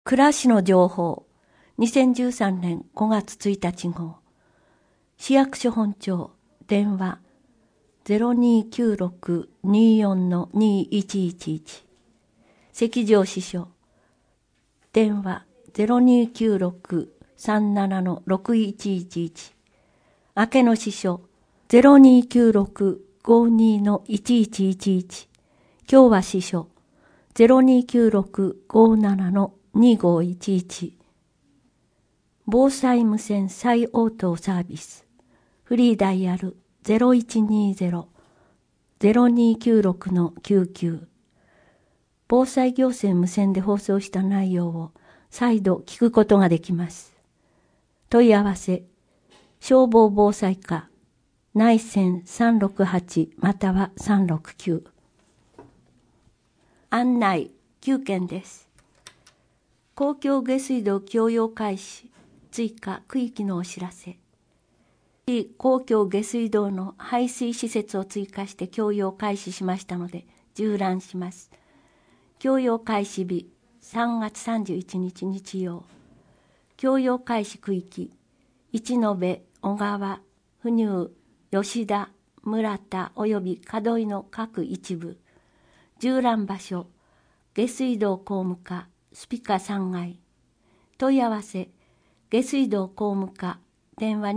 暮らしの情報、2013年5月1日号。市役所本庁、電話、0296-24-2111。赤条支所、電話、0296-37-6111。明けの支所、0296-52-1111。今日は支所、0296-57-2511。防災無線再応答サービス。フリーダイヤル 0120-0296-99。防災行政無線で放送した内容を再度聞くことができます。問い合わせ、消防防災課、内線368または369。案内9件です。公共下水道供用開始、追加区域のお知らせ。公共下水道の排水施設を追加して供用開始しましたので、縦覧します。供用開始日、3月31日日曜。供用開始区域、一延、小川、不入、吉田、村田及び門井の各一部。縦覧場所、下水道工務課、スピカ3階。問い合わせ、下水道工務課、電話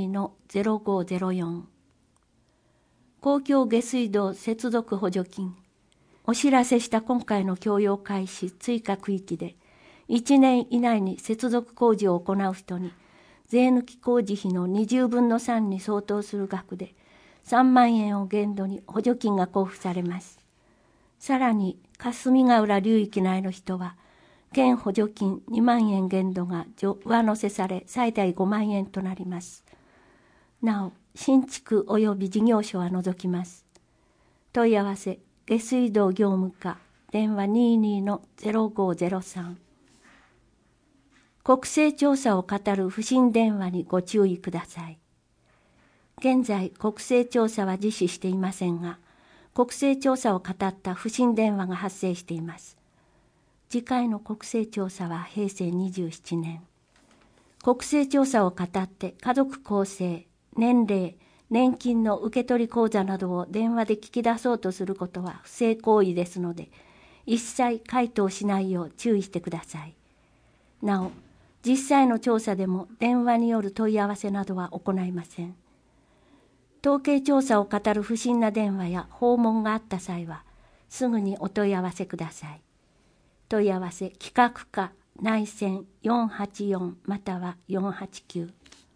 22-0504。公共下水道接続補助金。お知らせした今回の供用開始追加区域で、1年以内に接続工事を行う人に、税抜き工事費の20分の3に相当する額で、3万円を限度に補助金が交付されます。さらに、霞ヶ浦流域内の人は、県補助金2万円限度が上乗せされ、最大5万円となります。なお、新築及び事業所は除きます。問い合わせ、下水道業務課、電話 22-0503。国勢調査を語る不審電話にご注意ください。現在、国勢調査は実施していませんが、国勢調査を語った不審電話が発生しています。次回の国勢調査は平成27年。国勢調査を語って家族構成、年齢、年金の受取口座などを電話で聞き出そうとすることは不正行為ですので、一切回答しないよう注意してください。なお、実際の調査でも電話による問い合わせなどは行いません。統計調査を語る不審な電話や訪問があった際は、すぐにお問い合わせください。問い合わせ企画課内線484または489。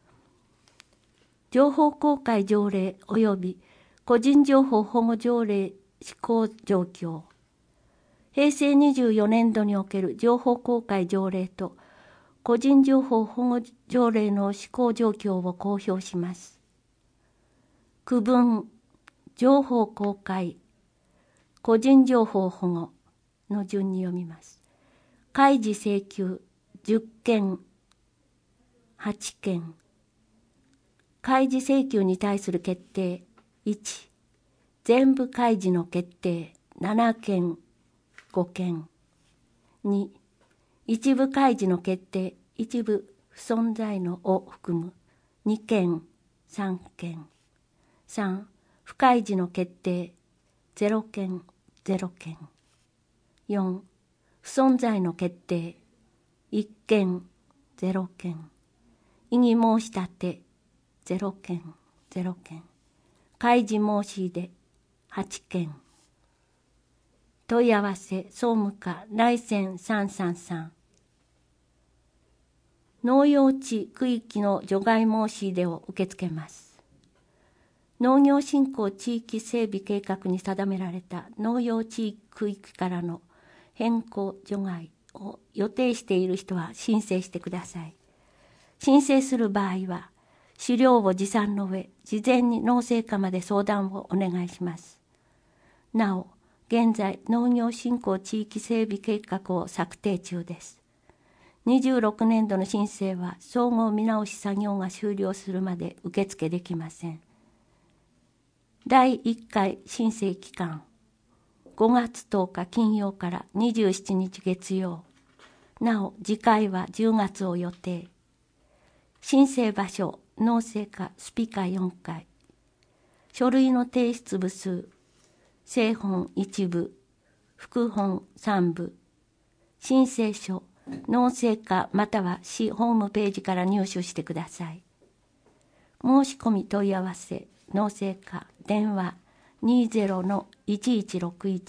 情報公開条例及び個人情報保護条例施行状況。平成24年度における情報公開条例と個人情報保護条例の施行状況を公表します。区分、情報公開、個人情報保護の順に読みます。開示請求10件、8件。開示請求に対する決定1。全部開示の決定7件、5件。2。一部開示の決定、一部不存在のを含む2件、3件。3. 不開示の決定0件、0件。4. 不存在の決定1件、0件。異議申し立て0件、0件。開示申し出8件。問い合わせ総務課内線333。農用地区域の除外申し出を受け付けます。農業振興地域整備計画に定められた農用地域区域からの変更除外を予定している人は申請してください。申請する場合は、資料を持参の上、事前に農政課まで相談をお願いします。なお、現在、農業振興地域整備計画を策定中です。26年度の申請は、総合見直し作業が終了するまで受付できません。第1回申請期間、5月10日金曜から27日月曜。 なお次回は10月を予定。申請場所農政課スピカ4階。書類の提出部数正本1部副本3部。申請書農政課または市ホームページから入手してください。申し込み問い合わせ農政課電話 20-1161。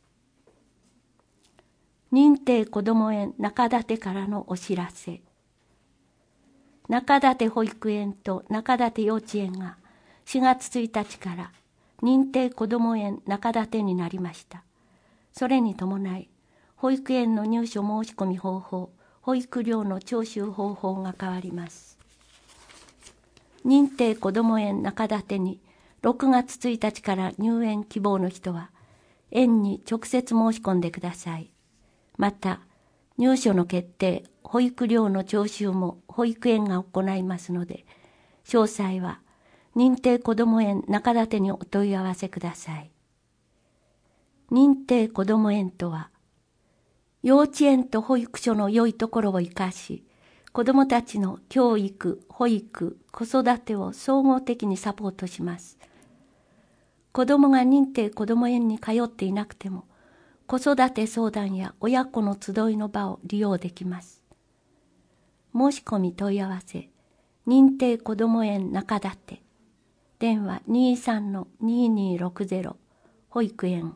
認定こども園中館からのお知らせ。中館保育園と中館幼稚園が4月1日から認定こども園中館になりました。それに伴い、保育園の入所申し込み方法、保育料の徴収方法が変わります。認定こども園中館に6月1日から入園希望の人は、園に直接申し込んでください。また、入所の決定、保育料の徴収も保育園が行いますので、詳細は認定こども園中館にお問い合わせください。認定こども園とは、幼稚園と保育所の良いところを生かし、子どもたちの教育、保育、子育てを総合的にサポートします。子どもが認定こども園に通っていなくても、子育て相談や親子の集いの場を利用できます。申し込み問い合わせ、認定こども園中館、電話 23-2260、保育園。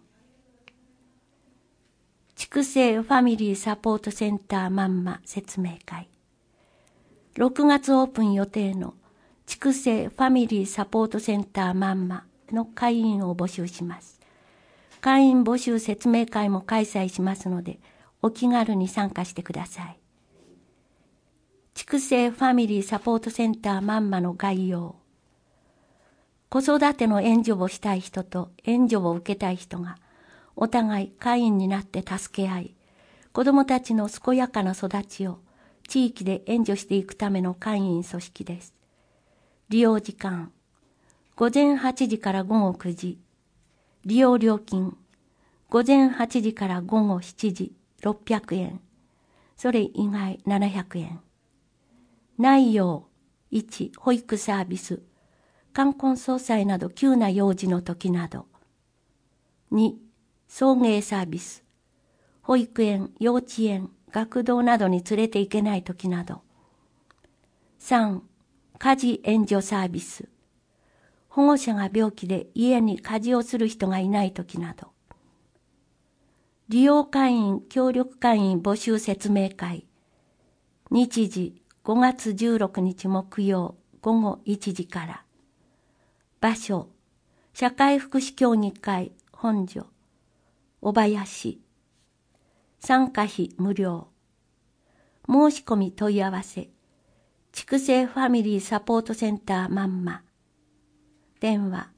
筑西ファミリーサポートセンターまんま説明会。6月オープン予定の筑西ファミリーサポートセンターまんまの会員を募集します。会員募集説明会も開催しますので、お気軽に参加してください。筑西ファミリーサポートセンターまんまの概要。子育ての援助をしたい人と援助を受けたい人が、お互い会員になって助け合い、子どもたちの健やかな育ちを地域で援助していくための会員組織です。利用時間、午前8時から午後9時。利用料金、午前8時から午後7時600円。それ以外700円。内容、1、保育サービス、冠婚葬祭など急な用事の時など。2、送迎サービス、保育園、幼稚園、学童などに連れて行けない時など。3、家事援助サービス、保護者が病気で家に家事をする人がいない時など。利用会員、協力会員募集説明会。日時5月16日木曜午後1時から。場所、社会福祉協議会本所、小林。参加費無料。申し込み問い合わせ、筑西ファミリーサポートセンターまんま。電話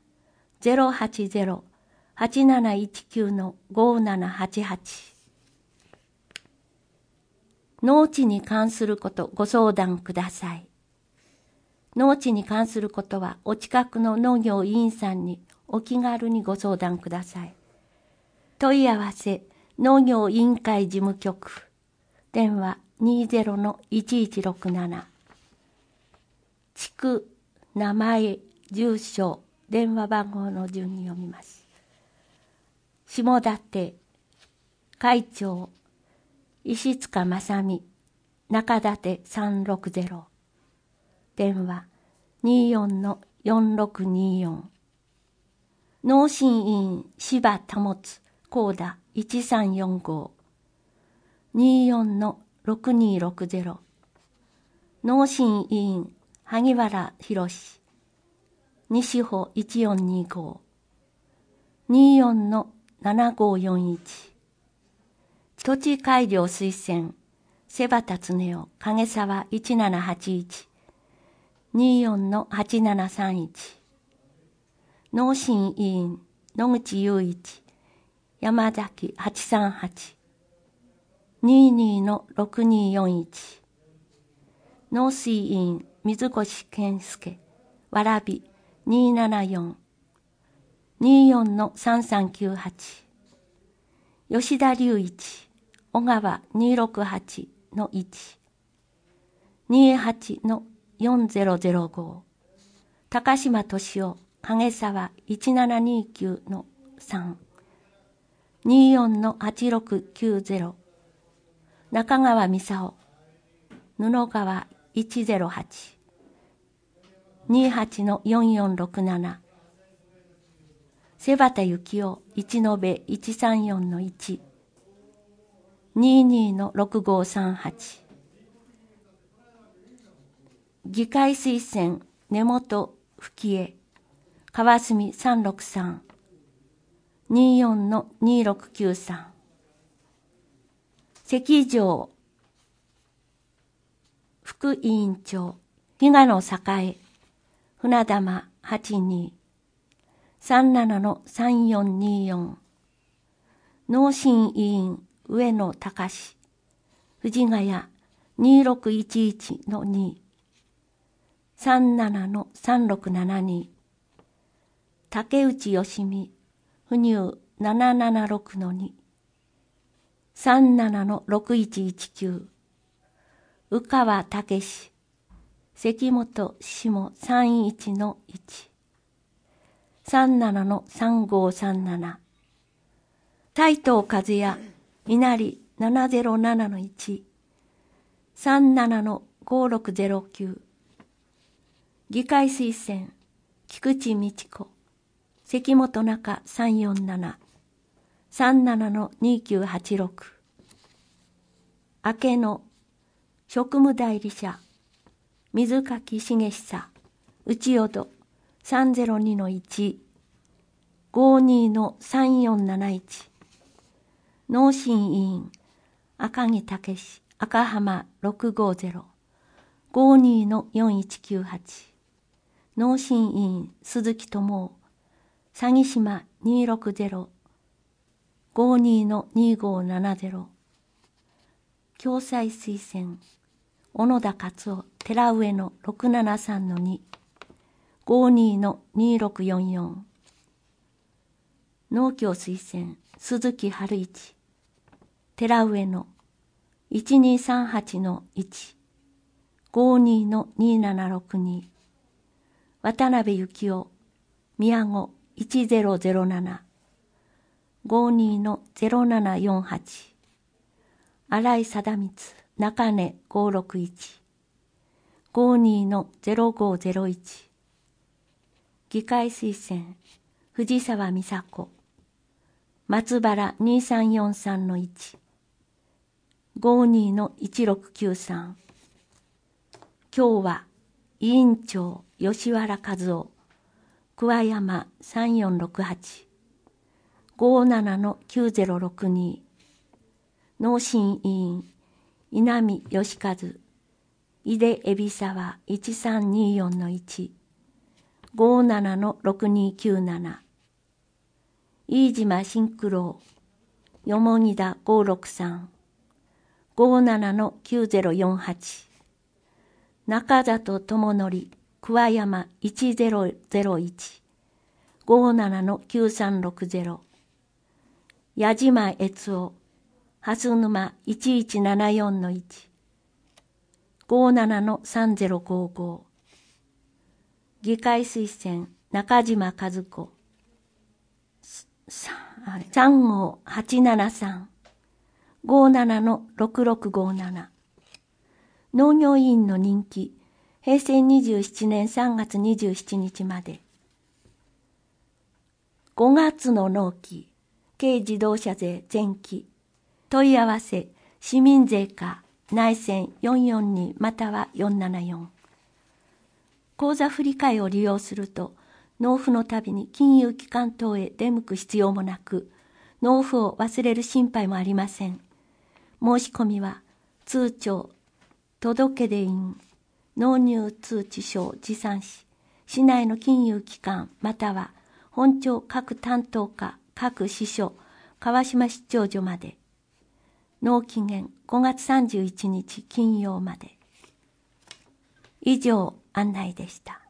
080-8719-5788。農地に関することご相談ください。農地に関することはお近くの農業委員さんにお気軽にご相談ください。問い合わせ農業委員会事務局。電話 20-1167。地区、名前、住所、電話番号の順に読みます。下館、会長、石塚正美、中館360。電話 24-4624。農審委員柴保高田1345。24-6260。農審委員萩原博西穂1425。24-7541。土地改良推薦瀬端恒夫影沢1781。24-8731。農審委員野口雄一山崎838。22-6241。農水委員水越健介蕨274。24-3398。吉田隆一小川268-7 28-4005、高島敏夫、影沢 1729-3、24-8690、中川美沙夫、布川108、28-4467、瀬端幸夫、一延134-1、22-6538、議会推薦、根本吹江、川澄363、24-2693、関条副委員長、比嘉野栄、船玉82、37-3424、農審委員、上野隆、藤ヶ谷2611-2、37-3672、竹内義美、不入776-2、37-6119、宇川武史、関本下31-1、37-3537、斉藤和也、稲荷707-1、37-5609、議会推薦、菊池美智子、関本中347、37-2986、明野、職務代理者、水垣茂久、内淀302-1、52-3471、農審委員、赤木武史、赤浜650、52-4198、農審委員、鈴木智夫、詐欺島260、52-2570、共済推薦、小野田勝夫、寺上の673-2、52-2644、農協推薦、鈴木春一、寺上の1238-1、52-2762、渡辺幸夫、宮子1007、52-0748、新井貞光、中根561、52-0501、議会推薦、藤沢美佐子、松原2343-1、52-1693、今日は委員長吉原和夫、桑山3468、57-9062、農審委員、稲見義和、井出海老沢1324-1、57-6297、飯島新九郎、よもぎ田563、57-9048、中里智則、桑山1001、57-9360、矢島悦夫、蓮沼1174-1、57-3055、議会推薦、中島和子、35873、57-6657、農業委員の任期、平成27年3月27日まで。5月の納期、軽自動車税前期、問い合わせ、市民税課、内線442または474。口座振替を利用すると、納付のたびに金融機関等へ出向く必要もなく、納付を忘れる心配もありません。申し込みは、通帳、届出印、納入通知書を持参し、市内の金融機関または本庁各担当課各支所川島出張所まで。納期限5月31日金曜まで。以上案内でした。